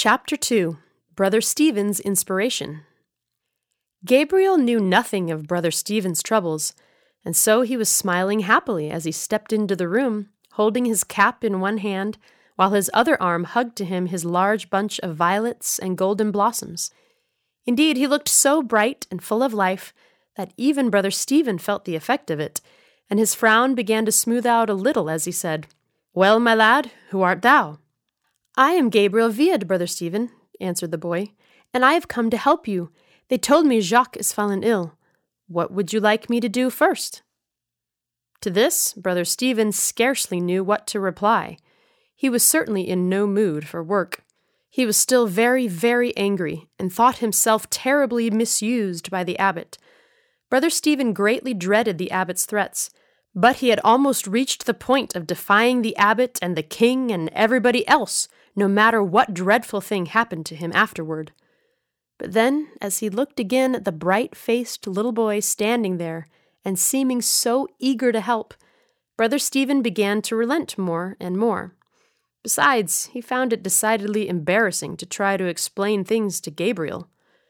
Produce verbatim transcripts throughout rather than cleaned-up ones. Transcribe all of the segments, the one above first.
Chapter two. Brother Stephen's Inspiration. Gabriel knew nothing of Brother Stephen's troubles, and so he was smiling happily as he stepped into the room, holding his cap in one hand, while his other arm hugged to him his large bunch of violets and golden blossoms. Indeed, he looked so bright and full of life that even Brother Stephen felt the effect of it, and his frown began to smooth out a little as he said, "Well, my lad, who art thou?" "I am Gabriel Viad, Brother Stephen," answered the boy, "and I have come to help you. They told me Jacques is fallen ill. What would you like me to do first?" To this, Brother Stephen scarcely knew what to reply. He was certainly in no mood for work. He was still very, very angry, and thought himself terribly misused by the abbot. Brother Stephen greatly dreaded the abbot's threats, but he had almost reached the point of defying the abbot and the king and everybody else, no matter what dreadful thing happened to him afterward. But then, as he looked again at the bright-faced little boy standing there and seeming so eager to help, Brother Stephen began to relent more and more. Besides, he found it decidedly embarrassing to try to explain things to Gabriel.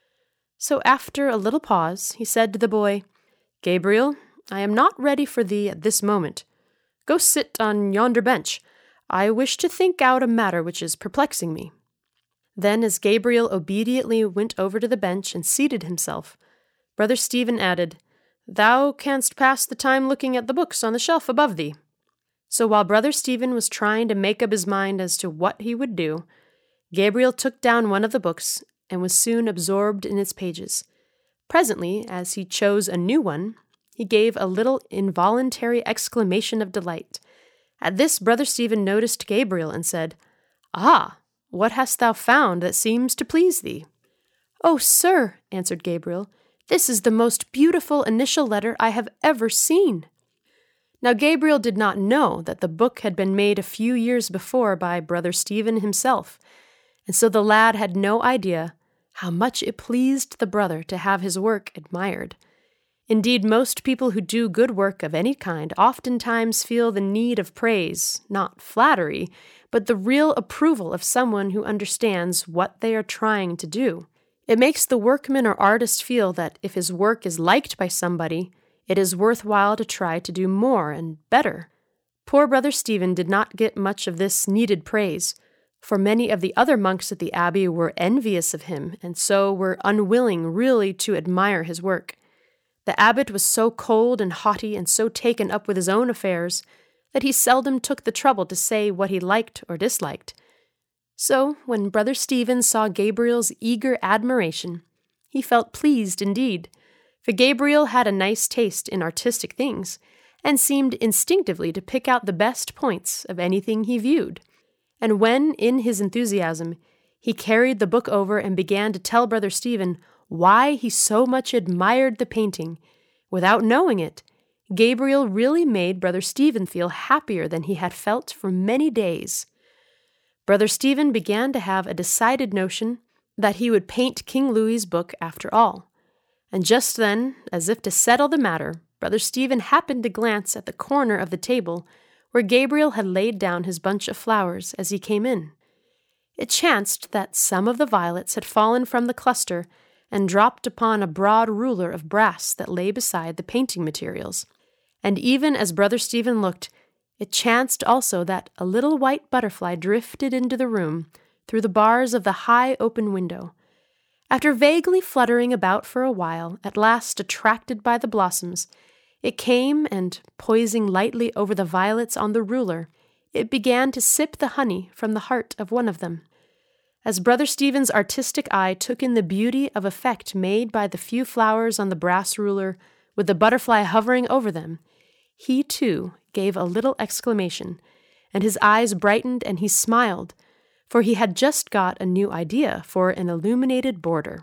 So after a little pause, he said to the boy, "Gabriel, I am not ready for thee at this moment. Go sit on yonder bench. I wish to think out a matter which is perplexing me." Then, as Gabriel obediently went over to the bench and seated himself, Brother Stephen added, "Thou canst pass the time looking at the books on the shelf above thee." So while Brother Stephen was trying to make up his mind as to what he would do, Gabriel took down one of the books and was soon absorbed in its pages. Presently, as he chose a new one, he gave a little involuntary exclamation of delight. At this, Brother Stephen noticed Gabriel and said, "Ah, what hast thou found that seems to please thee?" "Oh, sir," answered Gabriel, "this is the most beautiful initial letter I have ever seen." Now Gabriel did not know that the book had been made a few years before by Brother Stephen himself, and so the lad had no idea how much it pleased the brother to have his work admired. Indeed, most people who do good work of any kind oftentimes feel the need of praise, not flattery, but the real approval of someone who understands what they are trying to do. It makes the workman or artist feel that if his work is liked by somebody, it is worthwhile to try to do more and better. Poor Brother Stephen did not get much of this needed praise, for many of the other monks at the abbey were envious of him and so were unwilling really to admire his work. The abbot was so cold and haughty and so taken up with his own affairs that he seldom took the trouble to say what he liked or disliked. So, when Brother Stephen saw Gabriel's eager admiration, he felt pleased indeed, for Gabriel had a nice taste in artistic things, and seemed instinctively to pick out the best points of anything he viewed. And when, in his enthusiasm, he carried the book over and began to tell Brother Stephen why he so much admired the painting, without knowing it, Gabriel really made Brother Stephen feel happier than he had felt for many days. Brother Stephen began to have a decided notion that he would paint King Louis's book after all. And just then, as if to settle the matter, Brother Stephen happened to glance at the corner of the table where Gabriel had laid down his bunch of flowers as he came in. It chanced that some of the violets had fallen from the cluster and dropped upon a broad ruler of brass that lay beside the painting materials. And even as Brother Stephen looked, it chanced also that a little white butterfly drifted into the room through the bars of the high open window. After vaguely fluttering about for a while, at last attracted by the blossoms, it came and, poising lightly over the violets on the ruler, it began to sip the honey from the heart of one of them. As Brother Stephen's artistic eye took in the beauty of effect made by the few flowers on the brass ruler, with the butterfly hovering over them, he too gave a little exclamation, and his eyes brightened and he smiled, for he had just got a new idea for an illuminated border.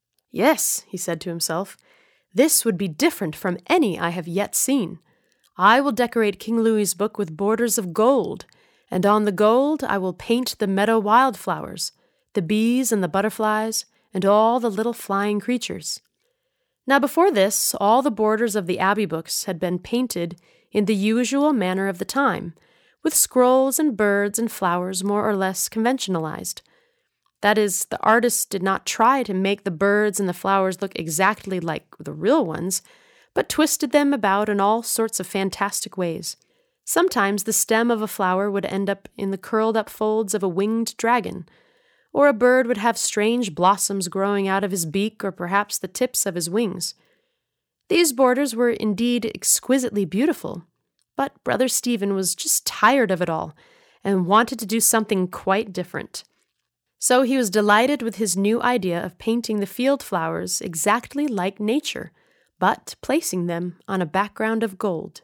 "Yes," he said to himself, "this would be different from any I have yet seen. I will decorate King Louis's book with borders of gold, and on the gold I will paint the meadow wildflowers, the bees and the butterflies, and all the little flying creatures." Now before this, all the borders of the abbey books had been painted in the usual manner of the time, with scrolls and birds and flowers more or less conventionalized. That is, the artist did not try to make the birds and the flowers look exactly like the real ones, but twisted them about in all sorts of fantastic ways. Sometimes the stem of a flower would end up in the curled-up folds of a winged dragon, or a bird would have strange blossoms growing out of his beak or perhaps the tips of his wings. These borders were indeed exquisitely beautiful, but Brother Stephen was just tired of it all and wanted to do something quite different. So he was delighted with his new idea of painting the field flowers exactly like nature, but placing them on a background of gold.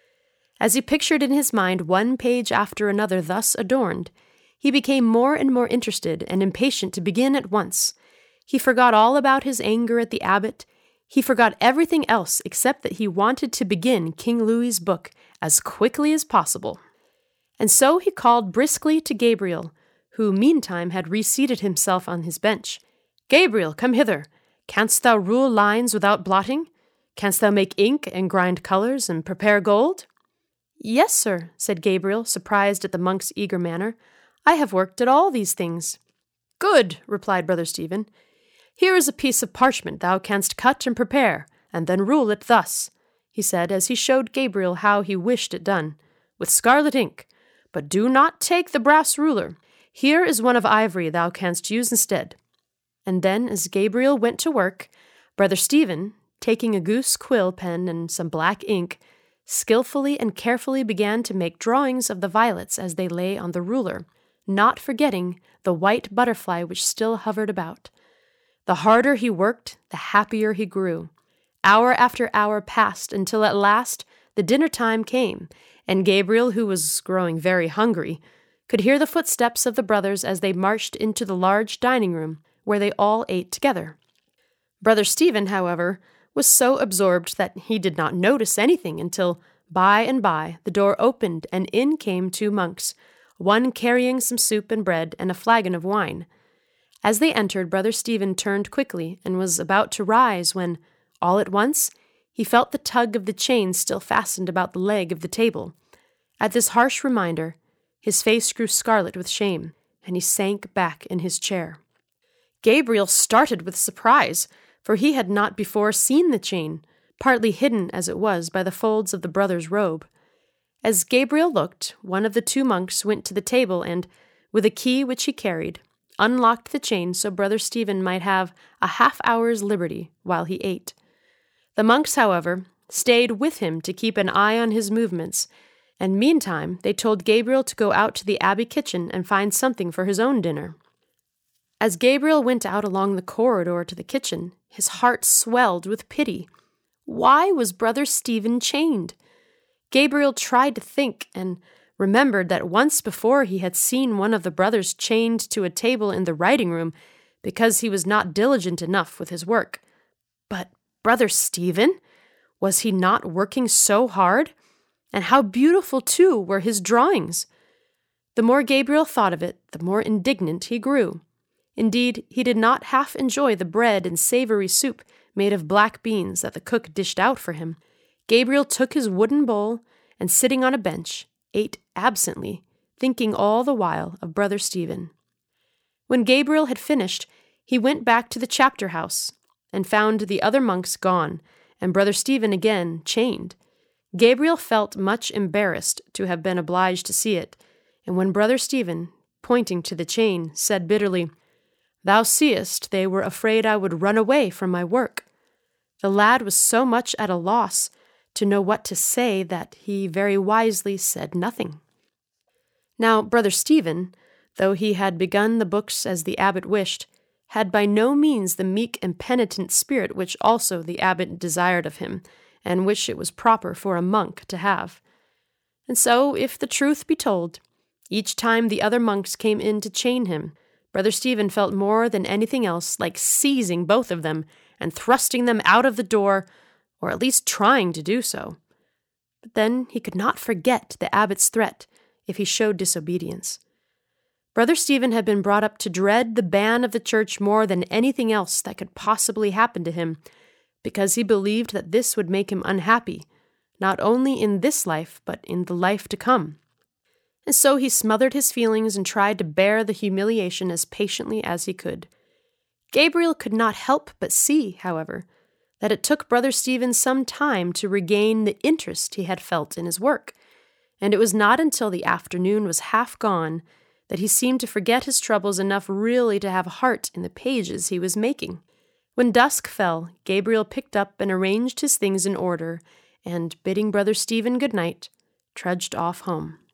As he pictured in his mind one page after another thus adorned, he became more and more interested and impatient to begin at once. He forgot all about his anger at the abbot. He forgot everything else except that he wanted to begin King Louis's book as quickly as possible. And so he called briskly to Gabriel, who meantime had reseated himself on his bench. "Gabriel, come hither. Canst thou rule lines without blotting? Canst thou make ink and grind colors and prepare gold?" "Yes, sir," said Gabriel, surprised at the monk's eager manner. "I have worked at all these things." "Good," replied Brother Stephen. "Here is a piece of parchment thou canst cut and prepare, and then rule it thus," he said, as he showed Gabriel how he wished it done, "with scarlet ink. But do not take the brass ruler. Here is one of ivory thou canst use instead." And then, as Gabriel went to work, Brother Stephen, taking a goose quill pen and some black ink, skillfully and carefully began to make drawings of the violets as they lay on the ruler, not forgetting the white butterfly which still hovered about. The harder he worked, the happier he grew. Hour after hour passed until at last the dinner time came, and Gabriel, who was growing very hungry, could hear the footsteps of the brothers as they marched into the large dining room, where they all ate together. Brother Stephen, however, was so absorbed that he did not notice anything until, by and by, the door opened and in came two monks, one carrying some soup and bread and a flagon of wine. As they entered, Brother Stephen turned quickly and was about to rise when, all at once, he felt the tug of the chain still fastened about the leg of the table. At this harsh reminder, his face grew scarlet with shame, and he sank back in his chair. Gabriel started with surprise, for he had not before seen the chain, partly hidden as it was by the folds of the brother's robe. As Gabriel looked, one of the two monks went to the table and, with a key which he carried, unlocked the chain so Brother Stephen might have a half-hour's liberty while he ate. The monks, however, stayed with him to keep an eye on his movements, and meantime they told Gabriel to go out to the abbey kitchen and find something for his own dinner. As Gabriel went out along the corridor to the kitchen, his heart swelled with pity. Why was Brother Stephen chained? Gabriel tried to think and remembered that once before he had seen one of the brothers chained to a table in the writing room because he was not diligent enough with his work. But Brother Stephen? Was he not working so hard? And how beautiful, too, were his drawings! The more Gabriel thought of it, the more indignant he grew. Indeed, he did not half enjoy the bread and savory soup made of black beans that the cook dished out for him. Gabriel took his wooden bowl and, sitting on a bench, ate absently, thinking all the while of Brother Stephen. When Gabriel had finished, he went back to the chapter house and found the other monks gone and Brother Stephen again chained. Gabriel felt much embarrassed to have been obliged to see it, and when Brother Stephen, pointing to the chain, said bitterly, "Thou seest, they were afraid I would run away from my work," the lad was so much at a loss to know what to say that he very wisely said nothing. Now, Brother Stephen, though he had begun the books as the abbot wished, had by no means the meek and penitent spirit which also the abbot desired of him, and which it was proper for a monk to have. And so, if the truth be told, each time the other monks came in to chain him, Brother Stephen felt more than anything else like seizing both of them and thrusting them out of the door, or at least trying to do so. But then he could not forget the abbot's threat if he showed disobedience. Brother Stephen had been brought up to dread the ban of the church more than anything else that could possibly happen to him, because he believed that this would make him unhappy, not only in this life, but in the life to come. and so he smothered his feelings and tried to bear the humiliation as patiently as he could. Gabriel could not help but see, however, that it took Brother Stephen some time to regain the interest he had felt in his work, and it was not until the afternoon was half gone that he seemed to forget his troubles enough really to have heart in the pages he was making. When dusk fell, Gabriel picked up and arranged his things in order, and, bidding Brother Stephen good night, trudged off home.